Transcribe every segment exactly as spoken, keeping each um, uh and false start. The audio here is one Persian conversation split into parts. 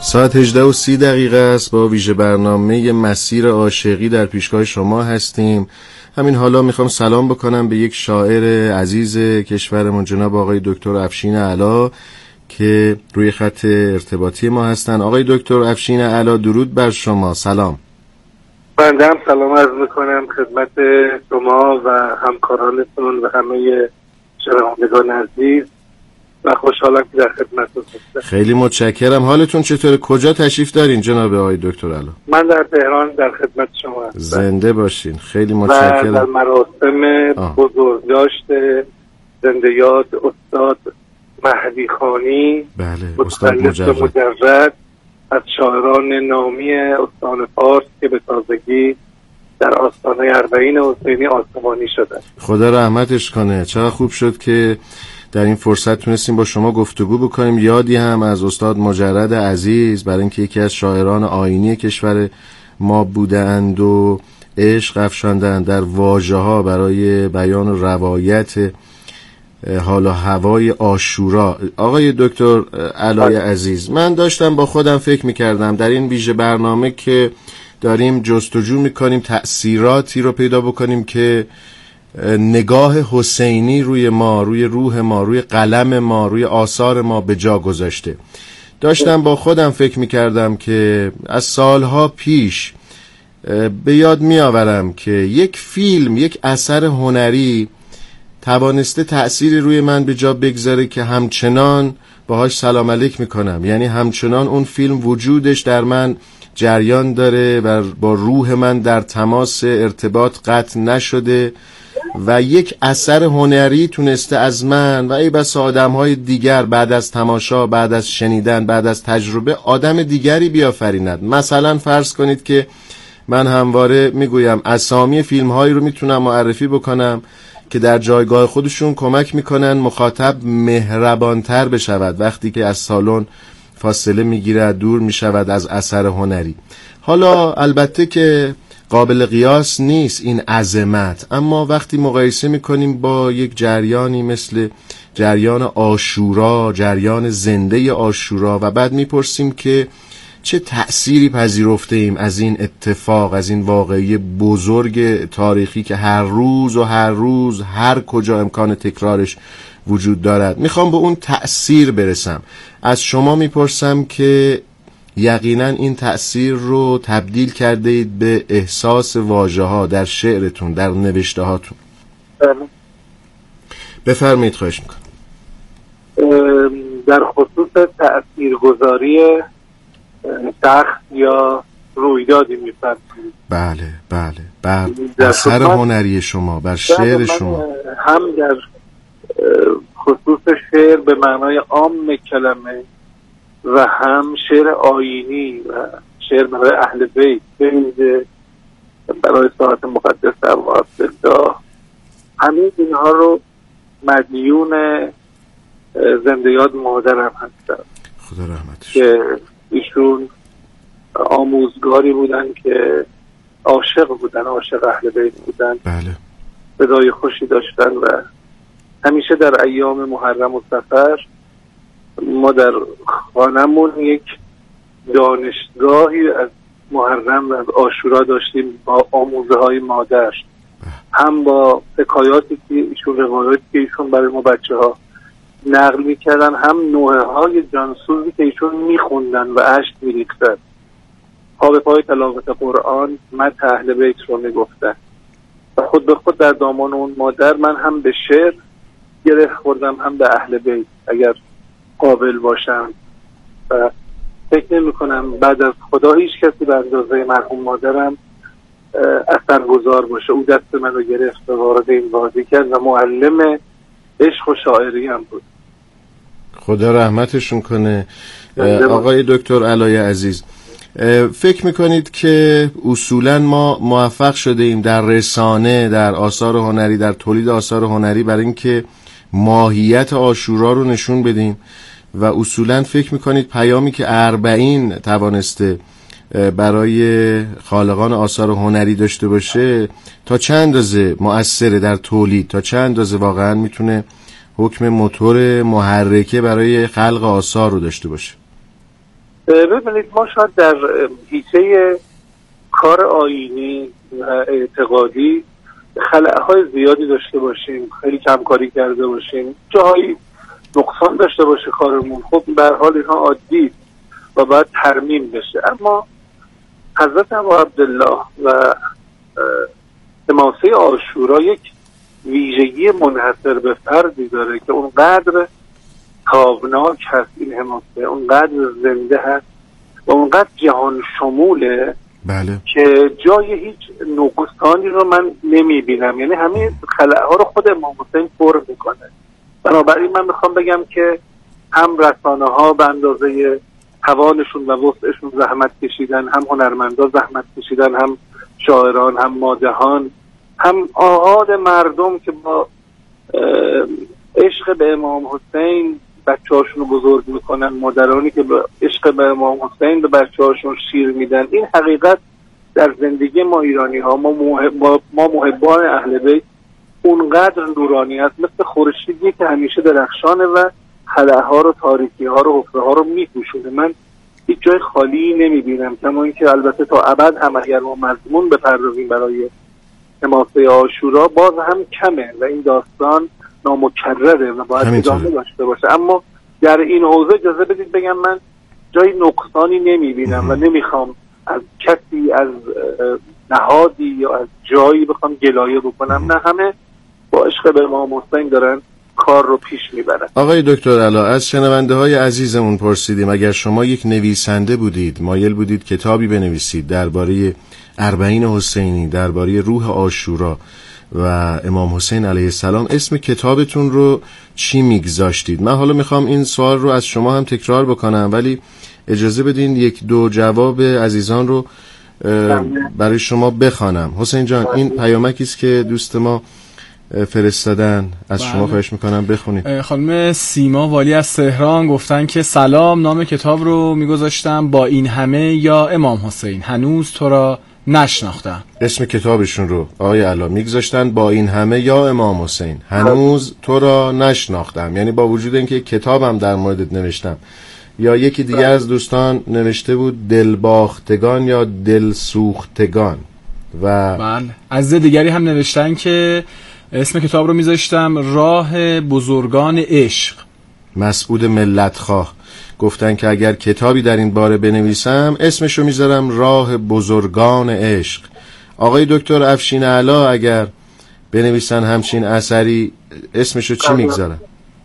ساعت هجده و سی دقیقه است. با ویژه برنامه مسیر عاشقی در پیشگاه شما هستیم. همین حالا میخوام سلام بکنم به یک شاعر عزیز کشورمون، جناب آقای دکتر افشین علا که روی خط ارتباطی ما هستن. آقای دکتر افشین علا، درود بر شما. سلام. بنده هم سلام عرض میکنم خدمت شما و همکارانتون و همه شنوندگان عزیز و خوشحالم که در خدمتتون هستم. خیلی متشکرم. حالتون چطوره؟ کجا تشریف دارین جناب آقای دکتر علا؟ من در تهران در خدمت شما هستم. زنده باشین. خیلی متشکرم. و در مراسم بزرگداشت زنده یاد استاد مهدی خانی، بله، استاد مجرد. مجرد از شاعران نامی استان فارس که به تازگی در آستانه اربعین حسینی آسمانی شدند. خدا رحمتش کنه. چقدر خوب شد که در این فرصت تونستیم با شما گفتگو بکنیم. یادی هم از استاد مجرد عزیز، برای اینکه یکی از شاعران آیینی کشور ما بودند و عشق افشاندند در واژه‌ها برای بیان و روایت حال و هوای عاشورا. آقای دکتر علای عزیز، من داشتم با خودم فکر میکردم در این ویژه برنامه که داریم جستجو میکنیم تأثیراتی رو پیدا بکنیم که نگاه حسینی روی ما، روی روح ما، روی قلم ما، روی آثار ما به جا گذاشته. داشتم با خودم فکر میکردم که از سالها پیش به یاد میآورم که یک فیلم، یک اثر هنری توانسته تأثیری روی من به جا بگذاره که همچنان باهاش سلام علیک میکنم. یعنی همچنان اون فیلم وجودش در من جریان داره و با روح من در تماس، ارتباط قطع نشده و یک اثر هنری تونسته از من و ای بس آدم‌های دیگر بعد از تماشا، بعد از شنیدن، بعد از تجربه آدم دیگری بیافریند. مثلا فرض کنید که من همواره میگویم اسامی فیلم‌هایی رو میتونم معرفی بکنم که در جایگاه خودشون کمک میکنن مخاطب مهربانتر بشود وقتی که از سالن فاصله میگیرد، دور میشود از اثر هنری. حالا البته که قابل قیاس نیست این عظمت، اما وقتی مقایسه میکنیم با یک جریانی مثل جریان عاشورا، جریان زنده عاشورا، و بعد میپرسیم که چه تأثیری پذیرفته ایم از این اتفاق، از این واقعی بزرگ تاریخی که هر روز و هر روز هر کجا امکان تکرارش وجود دارد. میخوام به اون تأثیر برسم. از شما میپرسم که یقینا این تأثیر رو تبدیل کرده اید به احساس واژه ها در شعرتون، در نوشته هاتون. بفرمایید. خواهش میکنم. در خصوص تأثیرگذاری شخص یا رویدادی می‌فرمایید؟ بله بله بله. اثر هنری شما بر شعر شما، هم در خصوص شعر به معنای عام کلمه و هم شعر آیینی و شعر برای اهل بیت، برای ساعت مقدس ابو عبدالله، همین اینها رو مدیون زنده یاد مادرم هستم. خدا رحمتش. که ایشون آموزگاری بودن که عاشق بودن، عاشق اهل بیت بودن. بله. صدای خوشی داشتن و همیشه در ایام محرم و صفر ما در خانمون یک دانشگاهی از محرم و از عاشورا داشتیم با آموزه های مادر، هم با حکایاتی که ایشون، روایاتی که ایشون برای ما بچه ها نقل میکردن، هم نوحه های جانسوزی که ایشون میخوندن و اشک میریختن. پا به پای تلاوت قرآن مدح اهل بیت رو میگفتن و خود به خود در دامان اون مادر من هم به شعر گره خوردم، هم به اهل بیت اگر قابل باشم. و فکر نمی کنم بعد از خدا هیچ کسی به اندازه مرحوم مادرم اثرگذار باشه. او دست من رو گرفت و وارد این وادی کرد و معلم عشق و شاعری هم بود. خدا رحمتشون کنه. آقای دکتر علای عزیز، فکر میکنید که اصولا ما موفق شده ایم در رسانه، در آثار هنری، در تولید آثار هنری برای اینکه ماهیت عاشورا رو نشون بدیم و اصولا فکر میکنید پیامی که اربعین توانسته برای خالقان آثار هنری داشته باشه تا چند اندازه مؤثره در تولید، تا چند اندازه واقعا میتونه حکم موتور محرکه برای خلق آثار رو داشته باشه؟ ببینید ما شاید در حیطه کار آیینی و اعتقادی خلأهای زیادی داشته باشیم، خیلی کمکاری کرده باشیم، جاهایی نقصان داشته باشه کارمون، خب به هر حال اینها عادی و باید ترمیم بشه. اما حضرت ابا عبدالله و حماسه عاشورا یک ویژگی منحصر به فردی داره که اونقدر تابناک هست این حماسه، اونقدر زنده هست و اونقدر جهان شموله بله. که جای هیچ نقصانی رو من نمی بینم، یعنی همه خلأها رو خود امام حسین پر میکنه. بنابراین من میخوام بگم که هم رسانه ها به اندازه توانشون و وسعشون زحمت کشیدن، هم هنرمندا زحمت کشیدن، هم شاعران، هم مادحان، هم آحاد مردم که با عشق به امام حسین بچه هاشون رو بزرگ میکنن، مادرانی که با عشق به امام حسین به بچه هاشون شیر میدن. این حقیقت در زندگی ما ایرانی ها، ما, محب... ما محبان اهل بیت اونقدر نورانی است، مثل خورشیدی که همیشه درخشانه و خلاها رو، تاریکی ها رو، حفره ها رو میپوشونه. من هیچ جای خالی نمیبینم، کما اینکه البته تا ابد هم اگر ما مضمون بپردازیم برای حماسه عاشورا باز هم کمه و این داستان نامکرره و باید ادامه داشته باشه. اما در این حوزه اجازه بدید بگم من جای نقصانی نمیبینم و نمیخوام از کسی، از نهادی یا از جایی بخوام گلایه بکنم. نه، همه با عشق به امام حسین دارن کار رو پیش میبرن. آقای دکتر علا، از شنونده های عزیزمون پرسیدیم اگر شما یک نویسنده بودید، مایل بودید کتابی بنویسید درباره اربعین حسینی، درباره روح عاشورا و امام حسین علیه السلام، اسم کتابتون رو چی میگذاشتید؟ من حالا میخوام این سوال رو از شما هم تکرار بکنم، ولی اجازه بدین یک دو جواب عزیزان رو برای شما بخوانم. حسین جان، این پیامکی است که دوست ما فرستادن، از شما خواهش میکنم بخونید. خانم سیما والی از تهران گفتن که سلام، نام کتاب رو میگذاشتم با این همه یا امام حسین، هنوز تو را نشناختم. اسم کتابشون رو آقای علا میگذاشتن با این همه یا امام حسین، هنوز تو را نشناختم، یعنی با وجود اینکه کتابم در موردت نوشتم. یا یکی دیگه از دوستان نوشته بود دلباختگان یا دلسوختگان. و بله، از دیگری هم نوشتن که اسم کتاب رو میذاشتم راه بزرگان عشق. مسعود ملتخواه گفتن که اگر کتابی در این باره بنویسم اسمشو میذارم راه بزرگان عشق. آقای دکتر افشین علا اگر بنویسن همچین اثری اسمشو چی میگذارن؟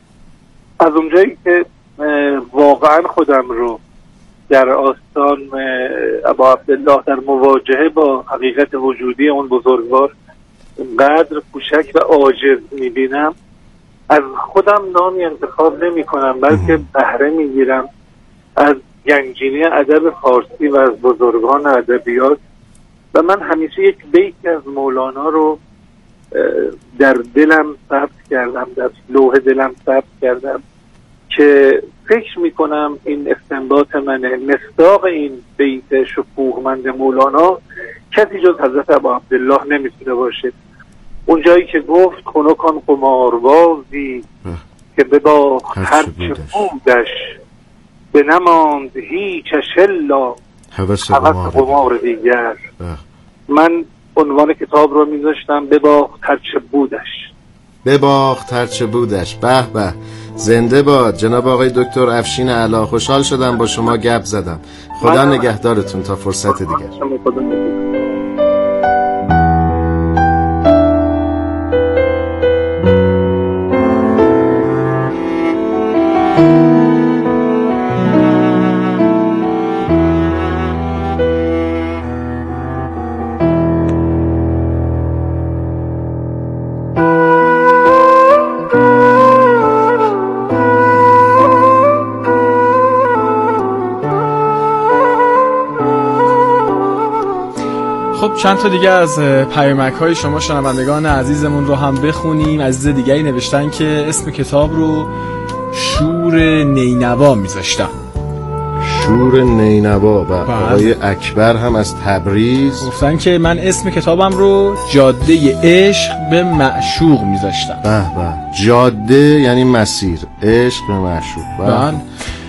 از اونجایی که واقعا خودم رو در آستان ابا عبدالله در مواجهه با حقیقت وجودی اون بزرگوار قدر کوچک و عاجز میبینم، از خودم نامی انتخاب نمی کنم، بلکه بهره میگیرم از گنجینه ادب فارسی و از بزرگان ادبیات. و من همیشه یک بیت از مولانا رو در دلم ثبت کردم، در لوح دلم ثبت کردم که فکر میکنم این استنباط منه. مصداق این بیت شکوهمند مولانا کسی جز حضرت ابا عبدالله نمیتونه باشه. اون جایی که گفت خنکان قماربازی که بباخت هرچه بودش، به نماند هیچش الا هوس قمار دیگر. من عنوان کتاب رو میذاشتم بباخت هرچه بودش. بباخت هرچه بودش. به به، زنده باد جناب آقای دکتر افشین علا. خوشحال شدم با شما گپ زدم. خدا نگهدارتون تا فرصت دیگر. چند تا دیگه از پیامک های شما شنوندگان عزیزمون رو هم بخونیم. عزیز دیگری نوشتن که اسم کتاب رو شور نینوا میذاشتم. شور نینوا. و آقای اکبر هم از تبریز گفتن که من اسم کتابم رو جاده عشق به معشوق میذاشتم. به به، جاده یعنی مسیر، عشق به معشوق. بله.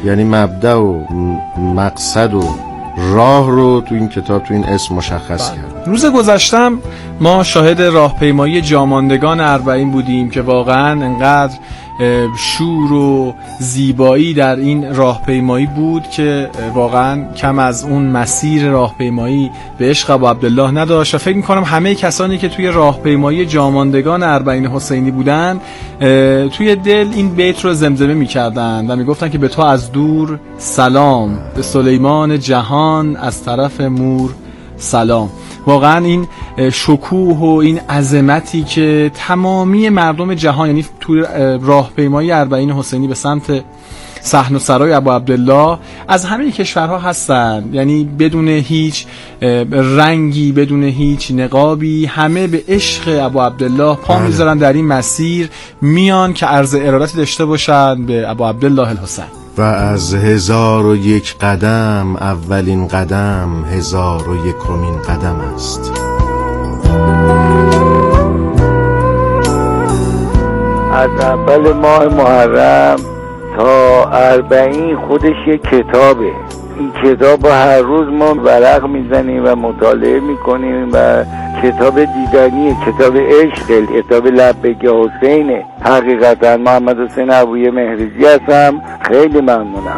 یعنی مبدأ و مقصد و راه رو تو این کتاب تو این اسم مشخص کرد. روز گذشتم ما شاهد راهپیمایی جاماندگان اربعین بودیم که واقعا انقدر شور و زیبایی در این راهپیمایی بود که واقعا کم از اون مسیر راهپیمایی به عشق ابو عبدالله نداشت و فکر میکنم همه کسانی که توی راهپیمایی جاماندگان اربعین حسینی بودن توی دل این بیت رو زمزمه میکردن و میگفتن که به تو از دور سلام، به سلیمان جهان از طرف مور سلام. واقعا این شکوه و این عظمتی که تمامی مردم جهان، یعنی تو راهپیمایی اربعین حسینی به سمت صحن و سرای ابو عبدالله از همه کشورها هستن، یعنی بدون هیچ رنگی، بدون هیچ نقابی، همه به عشق ابو عبدالله پا میذارن در این مسیر، میان که عرض ارادتی داشته باشن به ابو عبدالله الحسین. و از هزار و یک قدم اولین قدم هزار و یکمین قدم است. از اول ماه محرم تا اربعین خودش یک کتابه. این کتاب هر روز ما ورق میزنیم و مطالعه میکنیم و کتاب دیدنیه، کتاب عشق، کتاب لبیک حسینه. حقیقتا محمد حسین ابوی مهرزی هستم، خیلی ممنونم.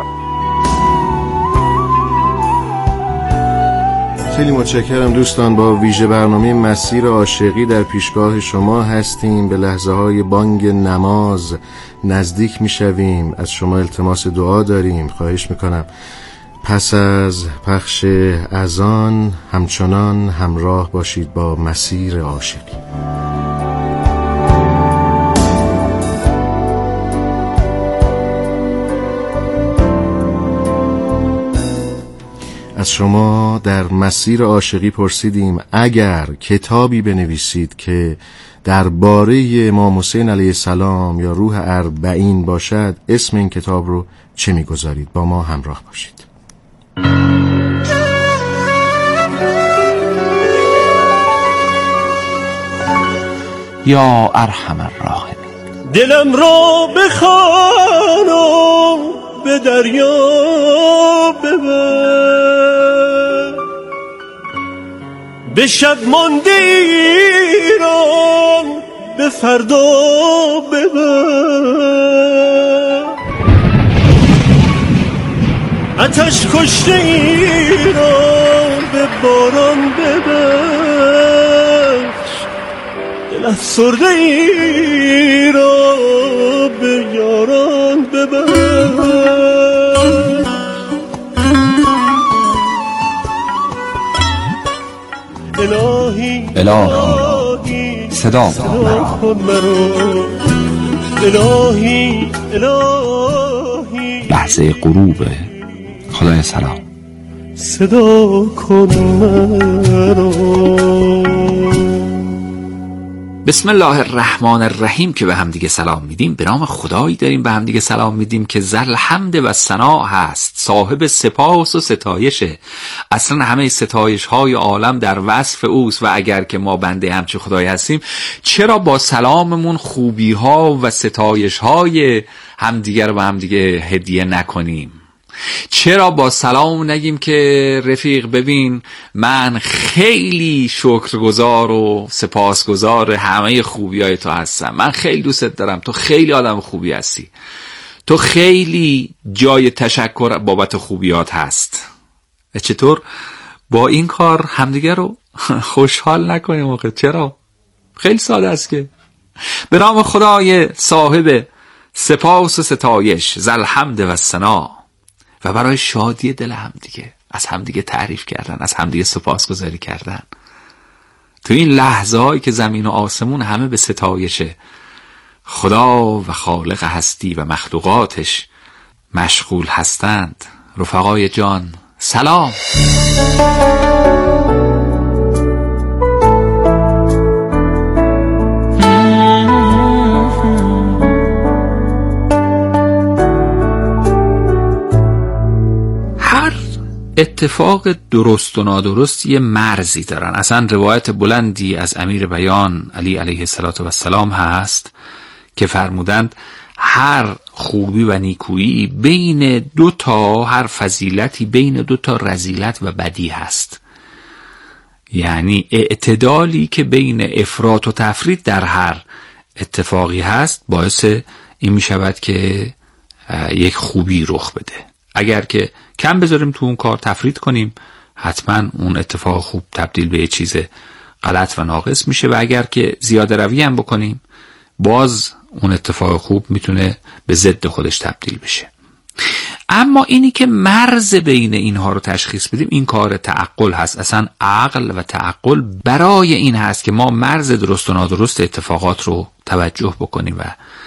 خیلی متشکرم دوستان. با ویژه برنامه مسیر عاشقی در پیشگاه شما هستیم. به لحظه های بانگ نماز نزدیک میشویم. از شما التماس دعا داریم. خواهش میکنم پس از پخش اذان همچنان همراه باشید با مسیر عاشقی. از شما در مسیر عاشقی پرسیدیم اگر کتابی بنویسید که درباره امام حسین علیه السلام یا روح اربعین باشد، اسم این کتاب رو چه میگذارید؟ با ما همراه باشید. یا ارحم الراحمین. دلم را بخوان و به دریا ببر، به شب مانده ایران به فردا ببر، آتش کشته ایران به باران ببخش، دل افسرده ای را به یاران ببخش. الهی الهی صدا کن مرا، الهی الهی لحظه غروب خدای سلام صدا کن مرا. بسم الله الرحمن الرحیم که به هم دیگه سلام میدیم. به نام خدایی داریم به هم دیگه سلام میدیم که ذل حمد و ثنا هست، صاحب سپاس و ستایشه. اصلا همه ستایش های عالم در وصف اوست و اگر که ما بنده همچه خدایی هستیم، چرا با سلاممون خوبی ها و ستایش های همدیگه رو به هم دیگه هدیه نکنیم؟ چرا با سلام نگیم که رفیق ببین من خیلی شکرگزار و سپاسگزار همه خوبیای تو هستم، من خیلی دوستت دارم، تو خیلی آدم خوبی هستی، تو خیلی جای تشکر بابت خوبیات هست. چطور با این کار همدیگه رو خوشحال نکنیم موقع؟ چرا؟ خیلی ساده است که به نام خدای صاحب سپاس و ستایش ذل حمد و ثنا و برای شادی دل همدیگه از همدیگه تعریف کردن، از همدیگه سپاسگزاری کردن. تو این لحظه هایی که زمین و آسمون همه به ستایش خدا و خالق هستی و مخلوقاتش مشغول هستند، رفقای جان سلام. اتفاق درست و نادرست یه مرزی دارن. اصلا روایت بلندی از امیر بیان علی علیه السلام هست که فرمودند هر خوبی و نیکویی بین دو تا، هر فضیلتی بین دو تا رذیلت و بدی هست. یعنی اعتدالی که بین افراط و تفرید در هر اتفاقی هست باعث این می شود که یک خوبی رخ بده. اگر که کم بذاریم تو اون کار، تفرید کنیم، حتما اون اتفاق خوب تبدیل به یه چیز غلط و ناقص میشه، و اگر که زیاده روی هم بکنیم باز اون اتفاق خوب میتونه به ضد خودش تبدیل بشه. اما اینی که مرز بین اینها رو تشخیص بدیم، این کار تعقل هست. اصلا عقل و تعقل برای این هست که ما مرز درست و نادرست اتفاقات رو توجه بکنیم و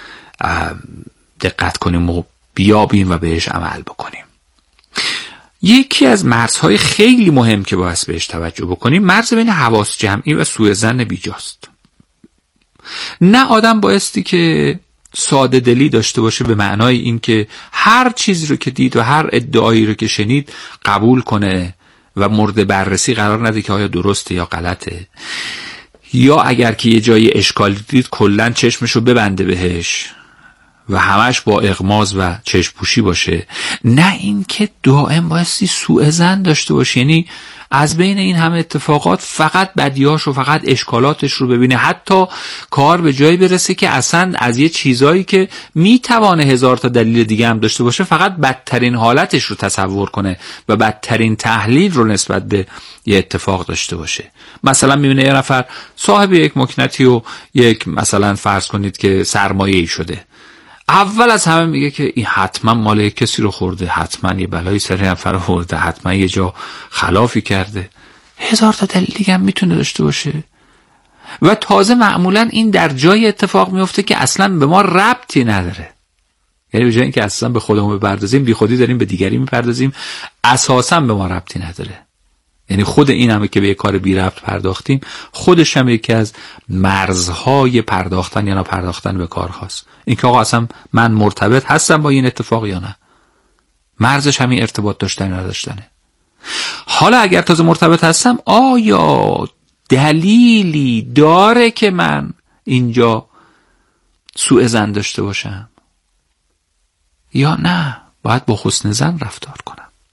دقت کنیم و بیابیم و بهش عمل بکنیم. یکی از مرزهای خیلی مهم که باید بهش توجه بکنیم، مرز بین حواس جمعی و سوء ظن بیجاست. نه آدم بایستی که ساده دلی داشته باشه به معنای این که هر چیزی رو که دید و هر ادعایی رو که شنید قبول کنه و مورد بررسی قرار نده که آیا درسته یا غلطه، یا اگر که یه جایی اشکال دید کلن چشمش رو ببنده بهش و همش با اغماض و چشم پوشی باشه. نه، این که دائم بایستی سوء ظن داشته باشه، یعنی از بین این همه اتفاقات فقط بدیاش و فقط اشکالاتش رو ببینه، حتی کار به جایی برسه که اصلا از یه چیزایی که میتوانه هزار تا دلیل دیگه هم داشته باشه فقط بدترین حالتش رو تصور کنه و بدترین تحلیل رو نسبت به یه اتفاق داشته باشه. مثلا میبینه یه نفر صاحب یک مکنتی و یک مثلا فرض کنید که سرمایه‌ای شده، اول از همه میگه که این حتما مال کسی رو خورده، حتما یه بلایی سر نفر خورده، حتما یه جا خلافی کرده. هزار تا دلیل دیگه هم میتونه داشته باشه و تازه معمولا این در جای اتفاق میفته که اصلا به ما ربطی نداره. یعنی به جای اینکه اصلا به خودمون بپردازیم، بی خودی داریم به دیگری میپردازیم، اساسا به ما ربطی نداره. یعنی خود این همه که به یک کار بی ربط پرداختیم، خودش هم یکی از مرزهای پرداختن یا نپرداختن به کار خاص. این که آقا اصلا من مرتبط هستم با این اتفاق یا نه، مرزش همین ارتباط داشتن یا نداشتنه. حالا اگر تازه مرتبط هستم، آیا دلیلی داره که من اینجا سوء ظن داشته باشم یا نه؟ باید با حسن ظن رفتار کنم،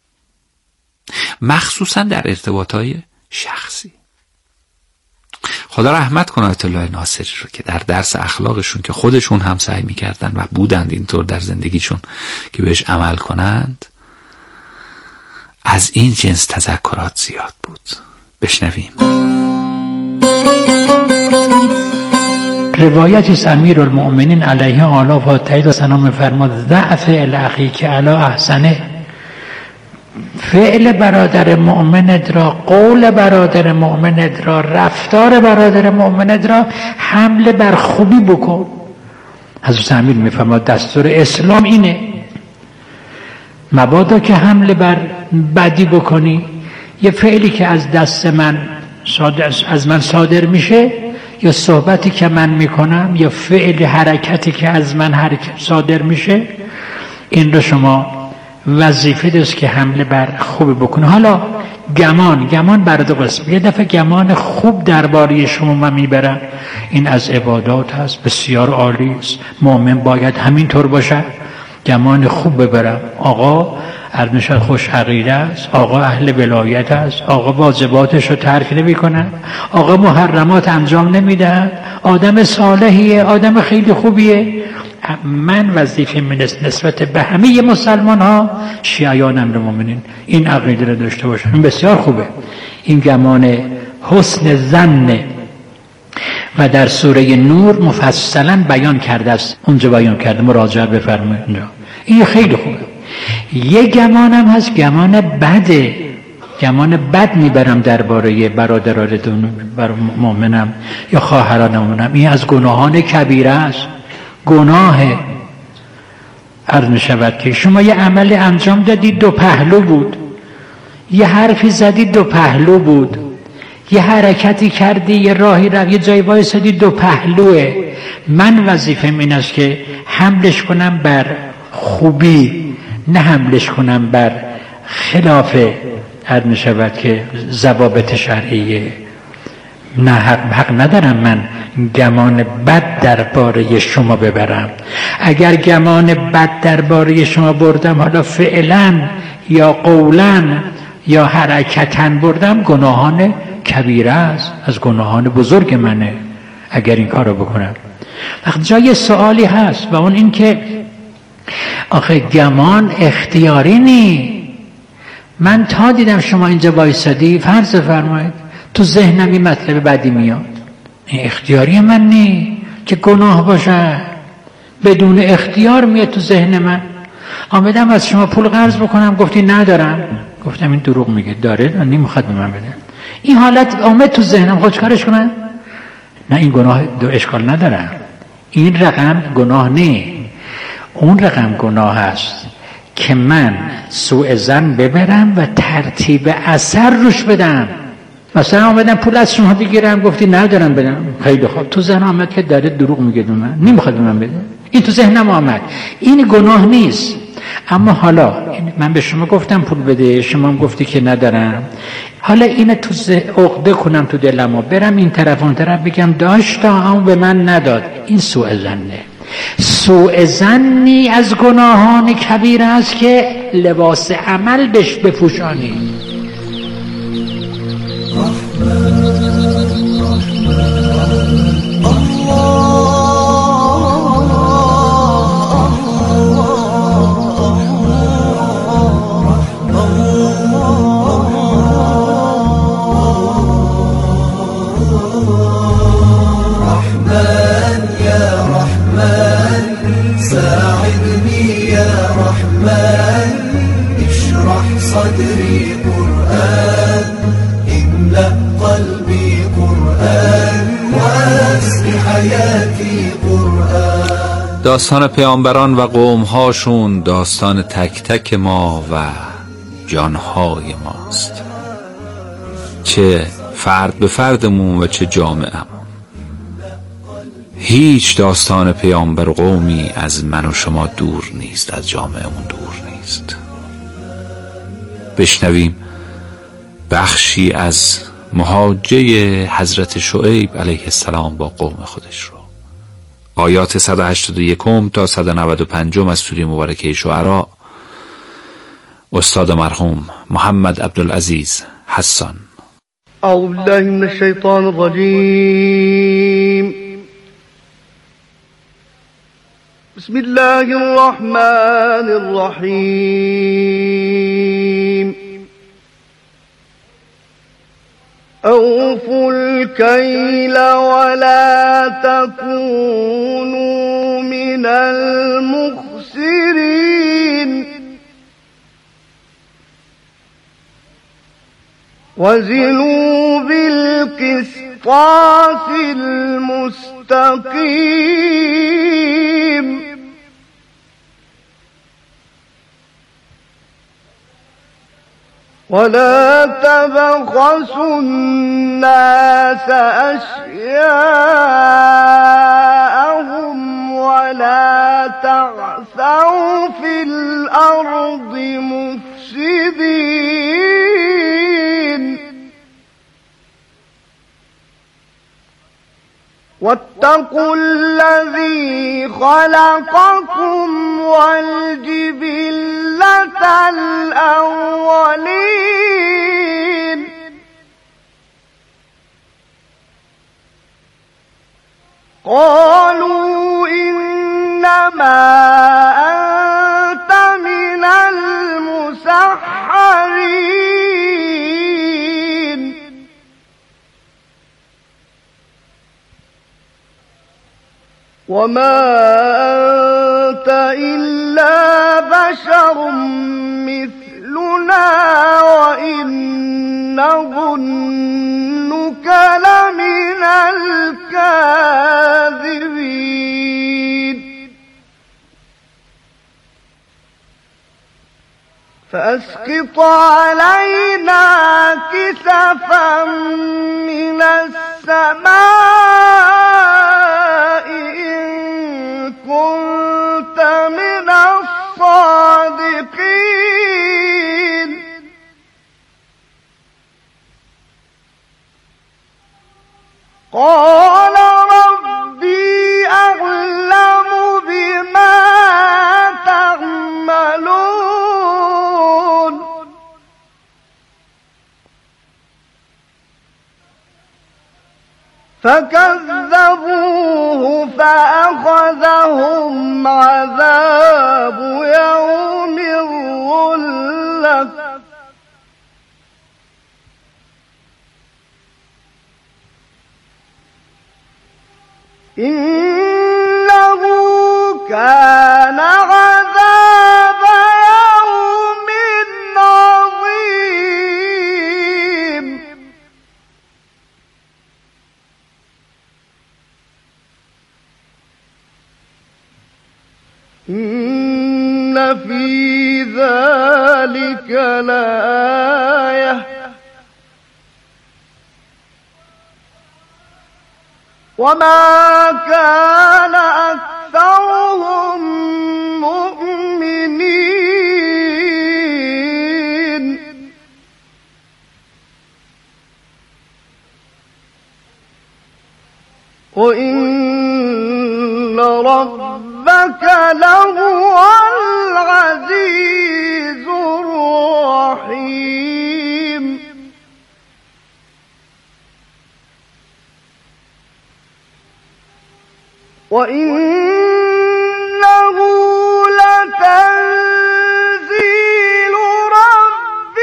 مخصوصا در ارتباطهای شخصی. خدا رحمت کنه آیت الله ناصری رو که در درس اخلاقشون که خودشون هم سعی میکردن و بودند اینطور در زندگیشون که بهش عمل کنند، از این جنس تذکرات زیاد بود. بشنویم. روایتی از امیرالمؤمنین علیه آلا و تایید و سنا می‌فرماد: ضعف الاخی که علا احسنه، فعل برادر مؤمنت را، قول برادر مؤمنت را، رفتار برادر مؤمنت را حمل بر خوبی بکن. حضرت امیر میفرماد دستور اسلام اینه، مبادا که حمل بر بدی بکنی، یه فعلی که از دست من از من صادر میشه، یا صحبتی که من میکنم، یا فعل حرکتی که از من حرکت صادر میشه، این رو شما وظیفه دست که حمله بر خوب بکنه. حالا گمان گمان بر دو قسم. یه دفعه گمان خوب درباره شما من میبرم، این از عبادات هست، بسیار عالی است، مؤمن باید همینطور باشه، گمان خوب ببرم. آقا ارنشان خوش عقیده است، آقا اهل ولایت است، آقا واجباتش رو ترک نمی کنن، آقا محرمات انجام نمیدن، آدم صالحیه، آدم خیلی خوبیه. من وظیفه من نسبت به همه مسلمان ها، شیعیان امر مومنین، این عقیده رو داشته باشن. این بسیار خوبه، این گمان حسن ظن و در سوره نور مفصلا بیان کرده است، اونجا بیان کرده، مراجعه بفرمایید اونجا. این خیلی خوبه. یه گمان هم هست، گمان بده، گمان بد میبرم درباره برادران بر مؤمنم یا خواهران مؤمنم. این از گناهان کبیره است، گناه. عرض می‌شود که شما یه عمل انجام دادید دو پهلو بود، یه حرفی زدید دو پهلو بود، یه حرکتی کردی، یه راهی رفت، یه جایی وایسادی، دو پهلوه. من وظیفه‌م این است که حملش کنم بر خوبی، نه حملش کنم بر خلاف عرض می‌شود که ضوابط شرعیه. نه حق, حق ندارم من گمان بد درباره شما ببرم. اگر گمان بد درباره شما بردم، حالا فعلا یا قولا یا حرکتا بردم، گناهان کبیره است، از گناهان بزرگ منه اگر این کارو بکنم. وقت جای سوالی هست و اون این که آخه گمان اختیاری نی. من تا دیدم شما اینجا وایسادی، فرض فرمایید تو ذهنم این مطلب بعدی میاد، این اختیاری من نی که گناه باشه، بدون اختیار میاد تو ذهن من. آمدم از شما پول قرض بکنم، گفتی ندارم، گفتم این دروغ میگه، داره نمیخواد به من بده. این حالت آمد تو ذهنم، خود چیکارش کنم؟ نه این گناه دو اشکال نداره، این رقم گناه نه، اون رقم گناه است که من سوء ظن ببرم و ترتیب اثر روش بدم. مثلا آمدم پول از شما بگیرم، گفتی ندارم بدم، خیلی خوب، تو ذهن آمد که داره دروغ میگه به من، نمیخواد به من بده، این تو ذهنم آمد، این گناه نیست. اما حالا من به شما گفتم پول بده، شما هم گفتی که ندارم، حالا اینو تو عقده کنم تو دلم و برم این طرف اون طرف بگم داشتا اما به من نداد، این سوء ظنه. سوء ظنی از گناهان کبیر است که لباس عمل بهش بپوشانی. صدري قرآن املأ قلبي قرآن واسق حياتي قرآن. داستان پیامبران و قومهاشون داستان تک تک ما و جانهای ماست، چه فرد به فردمون و چه جامعه‌مون. هیچ داستان پیامبر و قومی از من و شما دور نیست، از جامعهمون دور نیست. بشنویم بخشی از محاجه حضرت شعیب علیه السلام با قوم خودش رو. آیات صد و هشتاد و یک تا صد و نود و پنج از سوره مبارکه شعراء، استاد مرحوم محمد عبدالعزیز حسان. اعوذ بالله من الشیطان الرجیم. بسم الله الرحمن الرحیم. اوفوا الكيل ولا تكونوا من المخسرين وزنوا بالقسطاس المستقيم ولا تبخسوا الناس أشياءهم ولا تعثوا في الأرض مفسدين واتقوا الذي خلقكم والجبلة الأولين قالوا إنما أنت من المسحرين وما أنت إلا بشر مثلنا وإن نظنك لمن الكاذبين فأسقط علينا كسفا من السماء إن كنت من الصادقين قال رب فكذبوه فأخذهم عذاب يوم الظلة إنه كان عذاب يوم عظيم إن في ذلك لآية وما كان أكثرهم مؤمنين وإن ربك لهو العزيز الرحيم وإنه لتنزيل رب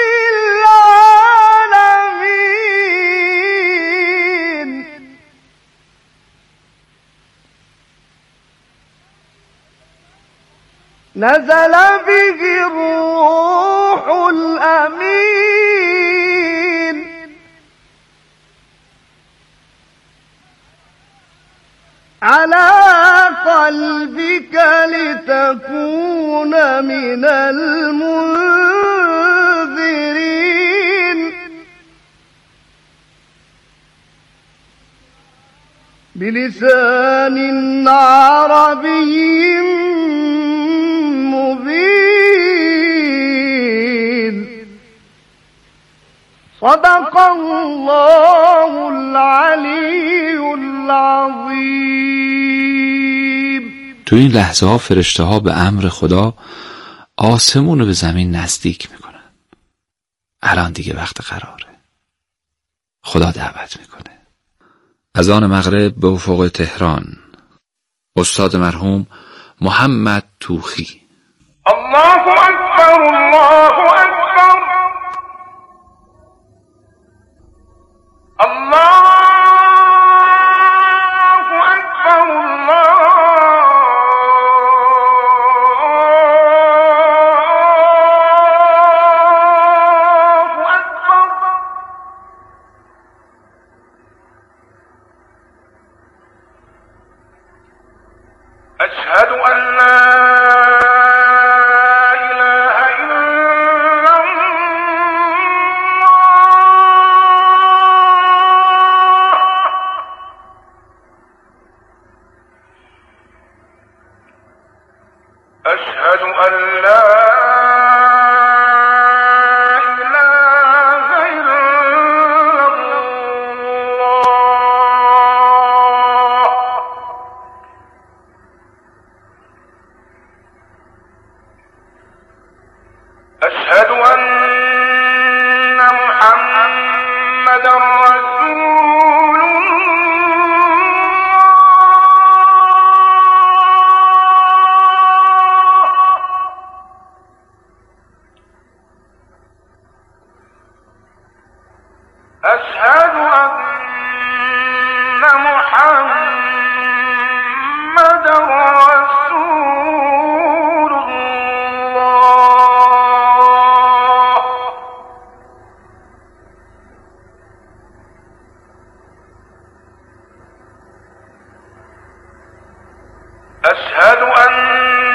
العالمين نزل به الروح الأمين على قلبك لتكون من المنذرين بلسان عربي مبين صدق الله العلي العظيم. تو این لحظه ها فرشته ها به امر خدا آسمون رو به زمین نزدیک میکنن. الان دیگه وقت قراره. خدا دعوت میکنه. اذان مغرب به افق تهران. استاد مرحوم محمد توخی. الله اکبر الله اکبر الله أشهد أن لا إله إلا الله أشهد أن لا أشهد أن محمدا رسول الله أشهد أن محمدا رسول الله أشهد أن